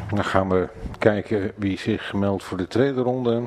Dan gaan we kijken wie zich meldt voor de tweede ronde.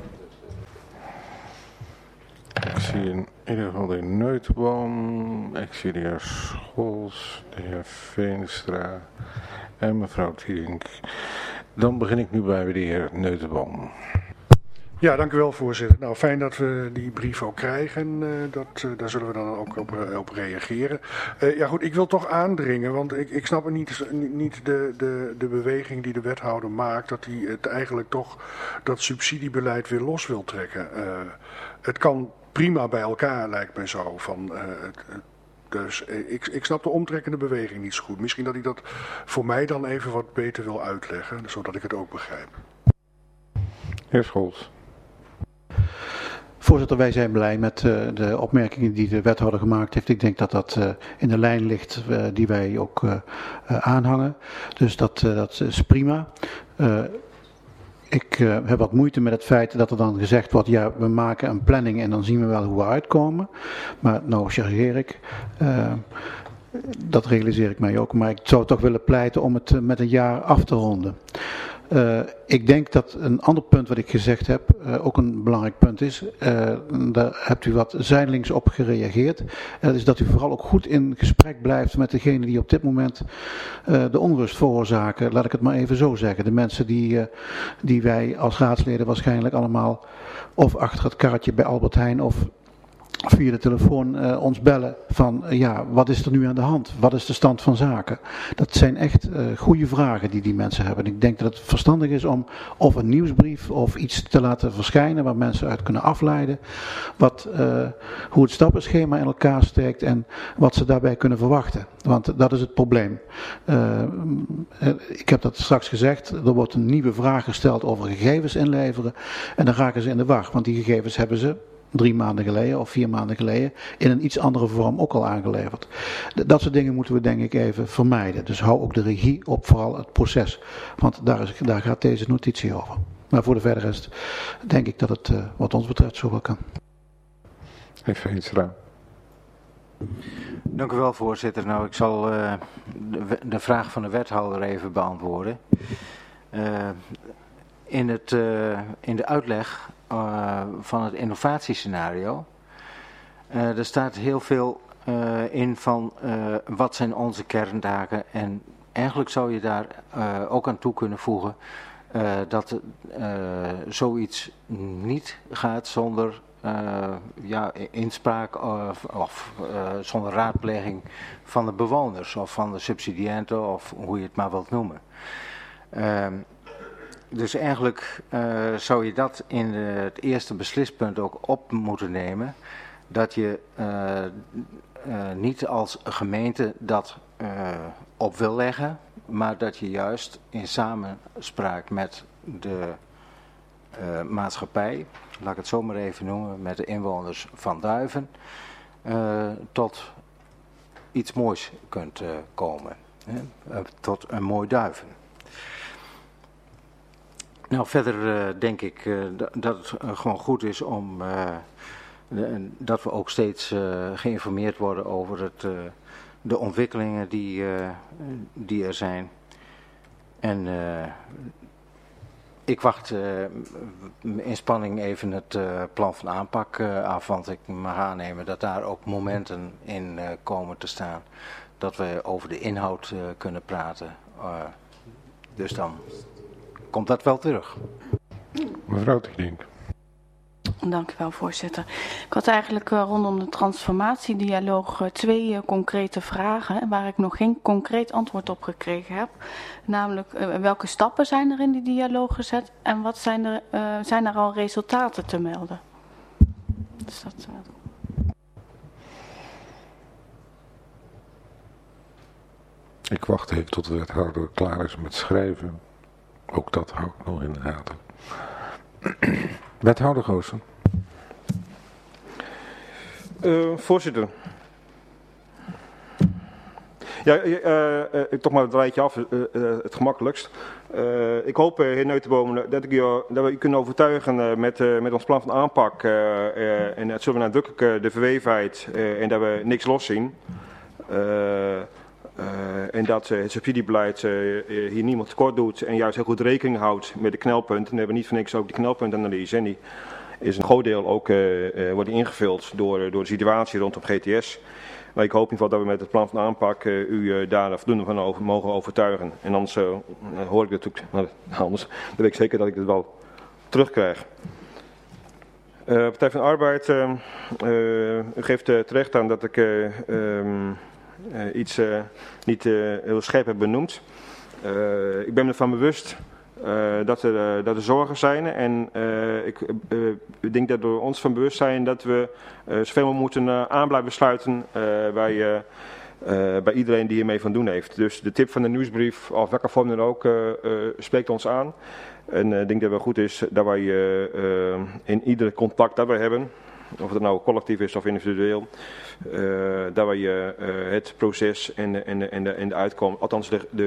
Ik zie in ieder geval de heer Neutenboom, ik zie de heer Scholz, de heer Veenstra en mevrouw Tiedink. Dan begin ik nu bij de heer Neutenboom. Ja, dank u wel, voorzitter. Nou, fijn dat we die brief ook krijgen. Daar zullen we dan ook op reageren. Ja goed, ik wil toch aandringen, want ik snap niet de beweging die de wethouder maakt, dat hij het eigenlijk toch dat subsidiebeleid weer los wil trekken. Het kan prima bij elkaar, lijkt mij zo. Dus ik snap de omtrekkende beweging niet zo goed. Misschien dat ik dat voor mij dan even wat beter wil uitleggen, zodat ik het ook begrijp. Heer Scholz. Voorzitter, wij zijn blij met de opmerkingen die de wethouder gemaakt heeft. Ik denk dat dat in de lijn ligt die wij ook aanhangen. Dus dat is prima. Ik heb wat moeite met het feit dat er dan gezegd wordt, ja, we maken een planning en dan zien we wel hoe we uitkomen. Maar nou chargeer ik. Dat realiseer ik mij ook. Maar ik zou toch willen pleiten om het met een jaar af te ronden. Ik denk dat een ander punt wat ik gezegd heb ook een belangrijk punt is. Daar hebt u wat zijdelings op gereageerd. Dat is dat u vooral ook goed in gesprek blijft met degenen die op dit moment de onrust veroorzaken. Laat ik het maar even zo zeggen. De mensen die wij als raadsleden waarschijnlijk allemaal of achter het karretje bij Albert Heijn of via de telefoon ons bellen van ja, wat is er nu aan de hand? Wat is de stand van zaken? Dat zijn echt goede vragen die mensen hebben. Ik denk dat het verstandig is om of een nieuwsbrief of iets te laten verschijnen waar mensen uit kunnen afleiden hoe het stappenschema in elkaar steekt en wat ze daarbij kunnen verwachten. Want dat is het probleem. Ik heb dat straks gezegd, er wordt een nieuwe vraag gesteld over gegevens inleveren en dan raken ze in de war, want die gegevens hebben ze 3 maanden geleden of 4 maanden geleden in een iets andere vorm ook al aangeleverd. Dat soort dingen moeten we denk ik even vermijden. Dus hou ook de regie op vooral het proces. Want daar gaat deze notitie over. Maar voor de verdere rest denk ik dat het wat ons betreft zo wel kan. Heer Veenstra. Dank u wel, voorzitter. Nou, ik zal de vraag van de wethouder even beantwoorden. In de uitleg van het innovatiescenario. Er staat heel veel in van wat zijn onze kerntaken en eigenlijk zou je daar ook aan toe kunnen voegen dat zoiets niet gaat zonder inspraak of zonder raadpleging van de bewoners of van de subsidiënten of hoe je het maar wilt noemen. Dus eigenlijk zou je dat in het eerste beslispunt ook op moeten nemen. Dat je niet als gemeente dat op wil leggen. Maar dat je juist in samenspraak met de maatschappij, laat ik het zo maar even noemen, met de inwoners van Duiven, tot iets moois kunt komen. Tot een mooi Duiven. Nou, verder denk ik dat het gewoon goed is om dat we ook steeds geïnformeerd worden over de ontwikkelingen die er zijn. En ik wacht in spanning even het plan van aanpak af, want ik mag aannemen dat daar ook momenten in komen te staan dat we over de inhoud kunnen praten. Dus dan komt dat wel terug. Mevrouw Tiedink. Dank u wel, voorzitter. Ik had eigenlijk rondom de transformatiedialoog 2 concrete vragen waar ik nog geen concreet antwoord op gekregen heb. Namelijk, welke stappen zijn er in die dialoog gezet en wat zijn er al resultaten te melden? Dus dat, Ik wacht even tot de wethouder klaar is met schrijven. Ook dat hou ik nog in de gaten. Wethouder Goossen. Voorzitter. Ja, toch maar het rijtje af, het gemakkelijkst. Ik hoop, heer Neutenboom, dat we u kunnen overtuigen met ons plan van aanpak. En dat zullen we nadrukkelijk de verwevenheid en dat we niks loszien. En dat het subsidiebeleid hier niemand tekort doet en juist heel goed rekening houdt met de knelpunten. En we hebben niet voor niks ook die knelpuntanalyse. En die is een groot deel ook wordt ingevuld door de situatie rondom GTS. Maar ik hoop in ieder geval dat we met het plan van aanpak u daar voldoende van mogen overtuigen. En anders hoor ik dat natuurlijk, maar anders weet ik zeker dat ik het wel terugkrijg. Partij van de Arbeid, u geeft terecht aan dat ik iets niet heel scherp heb benoemd. Ik ben me ervan bewust dat er zorgen zijn en ik denk dat we ons van bewust zijn dat we zoveel mogelijk moeten aan blijven sluiten bij iedereen die hiermee van doen heeft. Dus de tip van de nieuwsbrief, of welke vorm dan ook, spreekt ons aan. En ik denk dat het goed is dat wij in ieder contact dat wij hebben, of het nou collectief is of individueel, dat wij het proces en de uitkomst, althans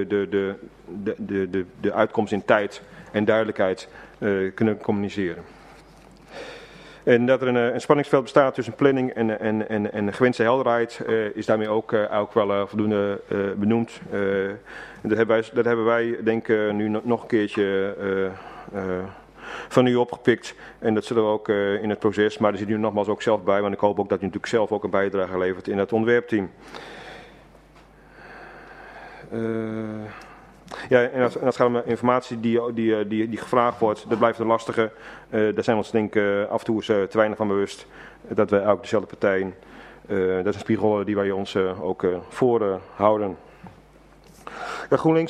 de uitkomst in tijd en duidelijkheid kunnen communiceren. En dat er een spanningsveld bestaat tussen planning en gewenste helderheid is daarmee ook wel voldoende benoemd. Dat hebben wij denk ik nu nog een keertje van u opgepikt. En dat zullen we ook in het proces, maar daar zit u nogmaals ook zelf bij, want ik hoop ook dat u natuurlijk zelf ook een bijdrage levert in het ontwerpteam. Ja, en als het gaat om informatie die gevraagd wordt, dat blijft een lastige. Daar zijn we ons denk ik af en toe te weinig van bewust. Dat we ook dezelfde partijen, dat is een spiegel die wij ons ook voorhouden. Ja, GroenLinks,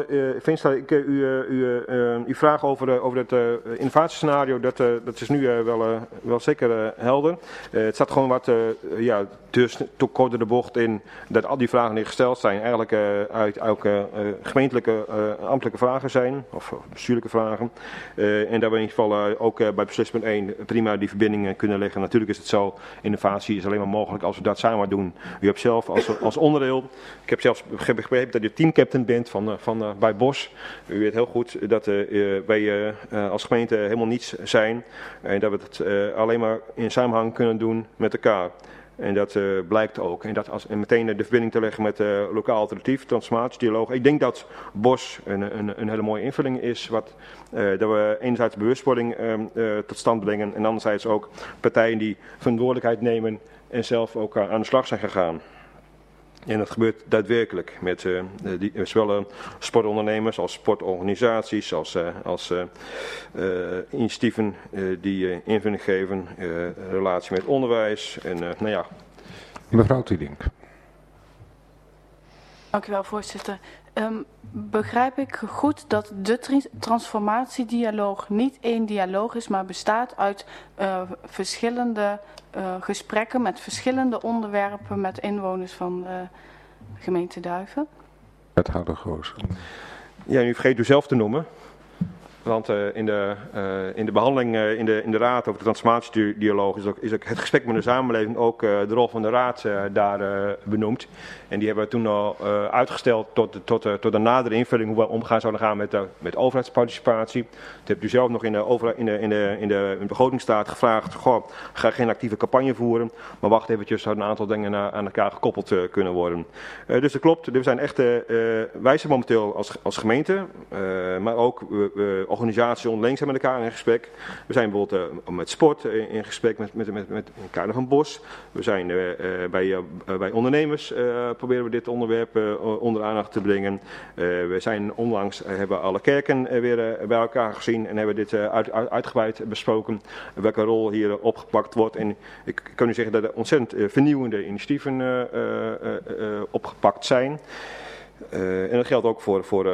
uw vraag over het innovatiescenario, dat is nu wel zeker helder. Het staat gewoon wat dus kort door de bocht in dat al die vragen die gesteld zijn eigenlijk uit gemeentelijke ambtelijke vragen zijn, of bestuurlijke vragen. En dat we in ieder geval ook bij beslissing 1 prima die verbindingen kunnen leggen. Natuurlijk is het zo, innovatie is alleen maar mogelijk als we dat samen doen. U hebt zelf als onderdeel, ik heb zelfs begrepen dat u teamcaptain bent bij Bos. U weet heel goed dat wij als gemeente helemaal niets zijn en dat we het alleen maar in samenhang kunnen doen met elkaar. En dat blijkt ook. En en meteen de verbinding te leggen met lokaal alternatief, transformatiedialoog. Ik denk dat Bos een hele mooie invulling is. Dat we enerzijds bewustwording tot stand brengen. En anderzijds ook partijen die verantwoordelijkheid nemen en zelf ook aan de slag zijn gegaan. En dat gebeurt daadwerkelijk met zowel sportondernemers als sportorganisaties, als initiatieven die invulling geven, relatie met onderwijs en nou ja. Mevrouw Tiedink. Dank u wel, voorzitter. Begrijp ik goed dat de transformatiedialoog niet één dialoog is, maar bestaat uit verschillende gesprekken met verschillende onderwerpen met inwoners van de gemeente Duiven? Wethouder Goosen. Ja, u vergeet u zelf te noemen. Want in de behandeling in de raad over de transformatiedialoog is ook het gesprek met de samenleving ook de rol van de raad daar benoemd. En die hebben we toen al uitgesteld tot een nadere invulling hoe we omgaan zouden gaan met overheidsparticipatie. Toen hebt u zelf nog in de begrotingsstaat gevraagd, ga geen actieve campagne voeren, maar wacht eventjes, zouden een aantal dingen aan elkaar gekoppeld kunnen worden. Dus dat klopt, we zijn echt, wij zijn momenteel als gemeente, maar ook organisaties onderling zijn met elkaar in gesprek. We zijn bijvoorbeeld met sport in gesprek met in kader van Bos. We zijn bij ondernemers proberen we dit onderwerp onder aandacht te brengen. We zijn onlangs hebben alle kerken weer bij elkaar gezien en hebben dit uitgebreid besproken. Welke rol hier opgepakt wordt. En ik kan u zeggen dat er ontzettend vernieuwende initiatieven opgepakt zijn. En dat geldt ook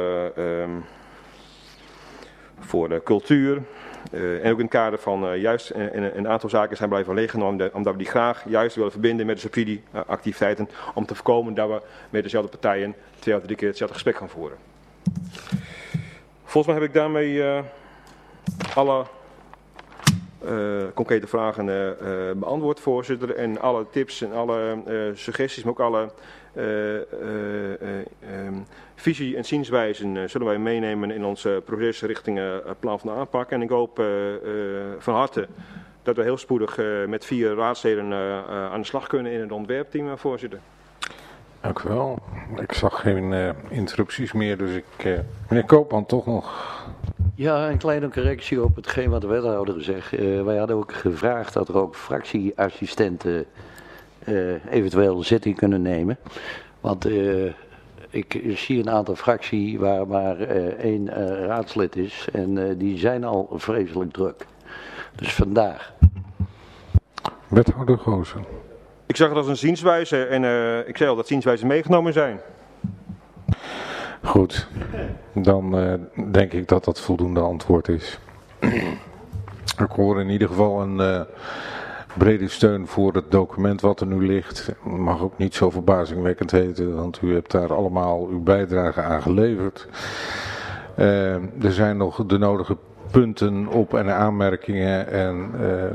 voor de cultuur. En ook in het kader van juist een aantal zaken zijn blijven liggen, omdat we die graag juist willen verbinden met de subsidieactiviteiten, om te voorkomen dat we met dezelfde partijen 2 of 3 keer hetzelfde gesprek gaan voeren. Volgens mij heb ik daarmee alle concrete vragen beantwoord, voorzitter. En alle tips en alle suggesties, maar ook alle visie en zienswijzen zullen wij meenemen in ons proces richting plan van aanpak. En ik hoop van harte dat we heel spoedig met 4 raadsleden aan de slag kunnen in het ontwerpteam, voorzitter. Dank u wel. Ik zag geen interrupties meer, dus meneer Koopman toch nog. Ja, een kleine correctie op hetgeen wat de wethouder zegt. Wij hadden ook gevraagd dat er ook fractieassistenten eventueel zitting kunnen nemen. Want ik zie een aantal fracties waar maar 1 raadslid is en die zijn al vreselijk druk. Dus vandaar. Wethouder Goosen. Ik zag het als een zienswijze en ik zei al dat zienswijzen meegenomen zijn. Goed, dan denk ik dat dat voldoende antwoord is. Ik hoor in ieder geval een brede steun voor het document wat er nu ligt. Mag ook niet zo verbazingwekkend heten, want u hebt daar allemaal uw bijdrage aan geleverd. Er zijn nog de nodige punten op en aanmerkingen en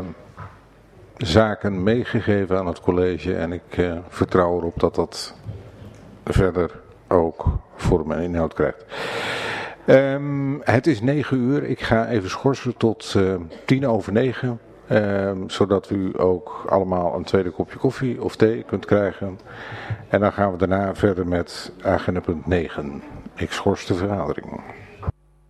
zaken meegegeven aan het college. En ik vertrouw erop dat dat verder ook vorm en inhoud krijgt. Het is 9 uur. Ik ga even schorsen tot 9:10. Zodat u ook allemaal een tweede kopje koffie of thee kunt krijgen. En dan gaan we daarna verder met agenda punt 9. Ik schors de vergadering.